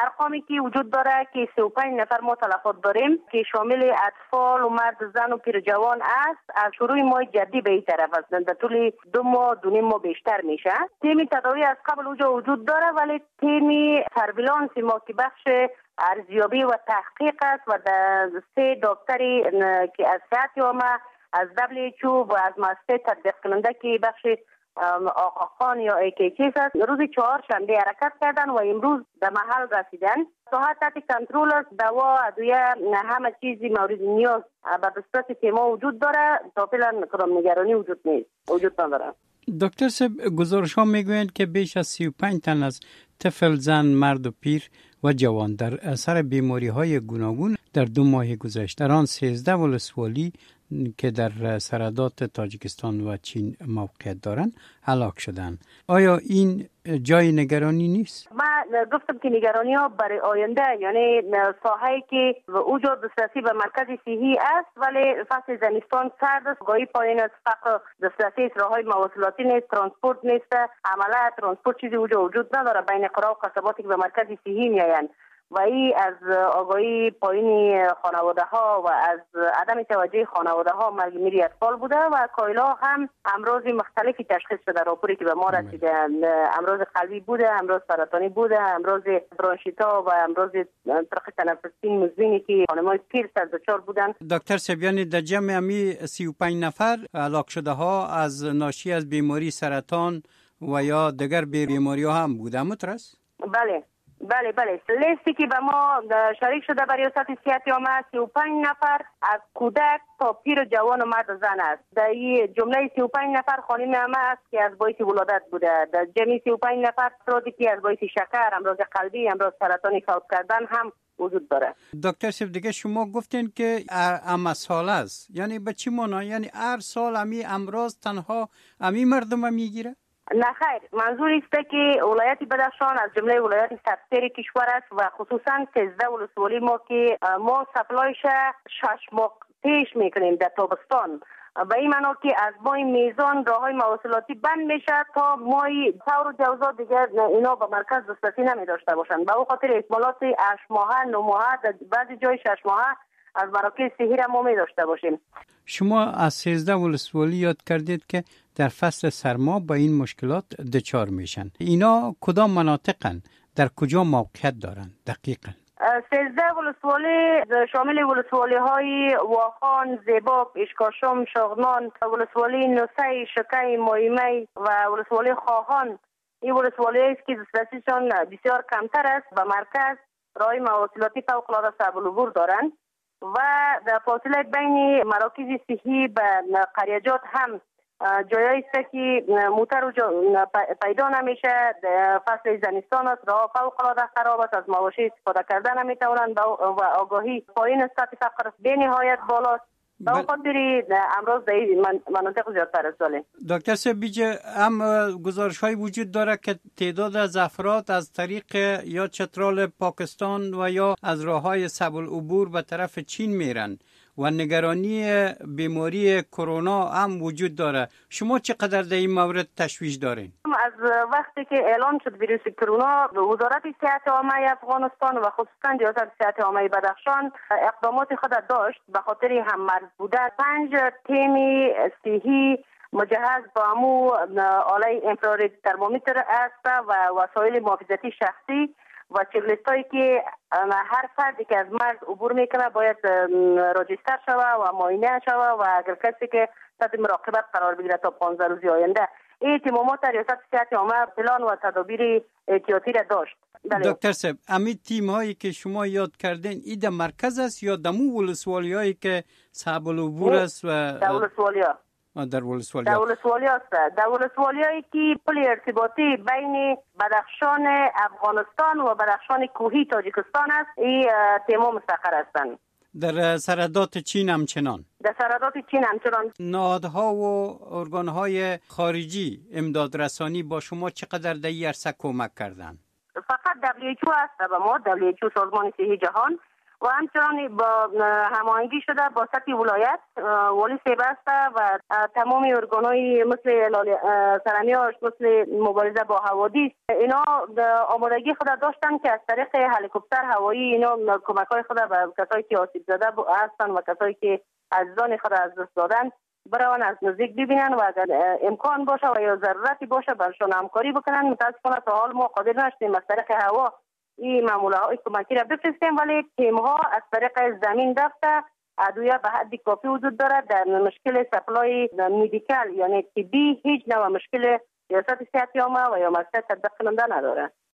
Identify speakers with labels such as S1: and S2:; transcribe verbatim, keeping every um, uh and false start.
S1: ارقامی که وجود داره که سی و پنج نفر ما تلفات داریم که شامل اطفال و مرد زن و پیر جوان است. از شروع ماه جدی به این طرف است، در طول دو ماه دو نیم ماه بیشتر میشه. تیم تداوی از قبل اونجا وجود داره، ولی تیم سرویلانس ما که بخش ارزیابی و تحقیق است و در سه دکتری که از صحت عامه، از دبلیو اچ او و از مؤسسه تطبیق کننده که بخش آقا خان یا ایکیچیس است، روز چهار شنبه حرکت کردن و امروز در محل رسیدن. صحت تحت کنترل است، دوا، ادویه، همه چیزی مورد نیاز به دسترس تیما وجود داره. تا فعلا کدام نگرانی وجود نیست، وجود نداره.
S2: دکتر صاحب، گزارش ها میگویند که بیش از سی و پنج تن از طفل، زن، مرد و پیر و جوان در اثر بیماری های گوناگون در دو ماه گذشته در آن سیزده ولسوالی که در سرحدات تاجیکستان و چین موقعیت دارند هلاک شدند. آیا این جای نگرانی نیست؟
S1: من گفتم که نگرانی ها برای آینده، یعنی ساحه‌ای که اوجا دسترسی به مرکز صحی است ولی فصل زمستان سرد است، گاهی پایین است، فقط دسترسی راههای مواصلاتی نیست، ترانسپورت نیست، عملا ترانسپورت چیزی اوجا وجود نداره بین قرا و قصباتی که به مرکز صحی میآیند و این از آگاهی پایین خانواده ها و از عدم توجه خانواده ها مرگ میری اطفال بوده و کایلا هم امراض مختلفی تشخیص شده. راپوری که به ما رسیده امراض قلبی بوده، امراض سرطانی بوده، امراض برانشیتا و امراض طرق تنفسی مزمنی که خانم‌های پیر سر دچار بودن.
S2: دکتر سبیانی، در جمع امی سی و پنج نفر هلاک شده ها از ناشی از بیماری سرطان و یا دیگر بیماری ها هم بوده مترس؟
S1: بله بله بله لیستی که به ما شریک شده برای ریاست صحت عامه سی و پنج نفر از کودک تا پیر جوان و مرد زن است. در این جمله سی و پنج نفر خانم عامه است که از باعث ولادت بوده. در جمع سی و پنج نفر افرادی که از باعث شکر، امراض قلبی، امراض سرطانی فوت کردن هم وجود داره.
S2: دکتر صاحب، دیگه شما گفتین که ام سال است، یعنی به چی معنی؟ یعنی هر سال امی امراض تنها امی مردم میگیره؟
S1: نه خیر، منظور است که ولایت بدخشان از جمله ولایت سبزتر کشور است و خصوصا سیزده ولسوالی ما که ما سپلایش شش ماه پیش میکنیم در تابستان، به این معنا که از ماه میزان راههای مواصلاتی بند میشه تا ماه ثور و جوزا دیگر اینا به مرکز دسترسی نمی داشته باشند. به او خاطر اکمالات هشت ماهه، نه ماهه، در بعضی جای شش ماهه از مراکز صحی را ما می داشته باشیم.
S2: شما از سیزده ولسوالی یاد کردید که در فصل سرما با این مشکلات دچار میشن. اینا کدام مناطقن؟ در کجا موقعیت دارن دقیقاً؟
S1: سیزده ولسوالی شامل ولسوالی های واخان، زیباک، اشکاشم، شغنان، ولسوالی نوسه، شکی، مایمی و ولسوالی خواهان. این ولسوالی است که دسترسیشان بسیار کمتر است. به مرکز راه مواصلاتی فوق‌العاده صعب العبور دارند و در فاصله بین مراکز صحی به قریجات هم جایی است که موتر پیدا نمیشه. فصل زمستان است، راه فوق‌العاده خراب است، از مواشی استفاده کردن نمیتوانند و آگاهی پایین است، سطح فقر به نهایت بالاست. به خاطر امراض در این مناطق زیادتر است.
S2: دکتر صاحب، بیجه هم گزارش های وجود داره که تعداد از افراد از طریق یا چترال پاکستان و یا از راه های صعب العبور به طرف چین میرن و نگرانی بیماری کرونا هم وجود داره. شما چقدر در این مورد تشویش دارین؟
S1: از وقتی که اعلان شد ویروس کرونا، وزارت صحت عامه افغانستان و خصوصا ریاست صحت عامه بدخشان اقدامات خود داشت به خاطر هم مرز بوده. پنج تیم صحی مجهز با امو آله انفرارد ترمومتر است و وسایل محافظتی شخصی و چکلیستایی که هر فردی که از مرز عبور میکنه باید راجستر شوه و معاینه شوه و اگر کسی که تحت مراقبت قرار بگیره تا پانزده روز آینده. این اهتمامات ریاست صحت عامه پلان و تدابیر احتیاطی را داشت.
S2: دکتر صاحب، امی تیم هایی که شما یاد کردین این در مرکز است یا دمو ولسوالی هایی که صعب العبور است؟ و
S1: در ولسوالی ها
S2: در ولسوالی
S1: در ولسوالی هست. در ولسوالی هایی که پل ارتباطی بین بدخشان افغانستان و بدخشان کوهی تاجیکستان است، این تیما مستقر هستند.
S2: در سرحدات چین همچنان؟ در
S1: سرحدات چین همچنان.
S2: نهادها و ارگانهای خارجی امداد رسانی با شما چقدر در این عرصه کمک کردن؟
S1: فقط دبلیو اچ او است به ما، دبلیو اچ او سازمان صحی جهان و همچنان با هماهنگی شده با سطح ولایت والی سیبسته و تمام ارگان‌های مثل سرمیاش مثل مبارزه با حوادث اینا آمادگی خود داشتن که از طریق هلیکوپتر هوایی اینا کمک‌های خود به کسایی که آسیب زده هستن و کسایی که عزیزان خود از دست دادن برای از نزدیک ببینن و اگر امکان باشه و یا ضرورتی باشه برشان همکاری بکنن. متاسفانه تا حال ما قادر نشدیم از طریق هوا این معموله های کمکی را بفرستیم، ولی تیم ها از طریق زمین رفته ادویه به حد کافی وجود دارد. در مشکل سپلای مدیکال یعنی طبی هیچ نوع مشکل ریاست صحت عامه و یا مؤسسه تطبیق کننده نداره.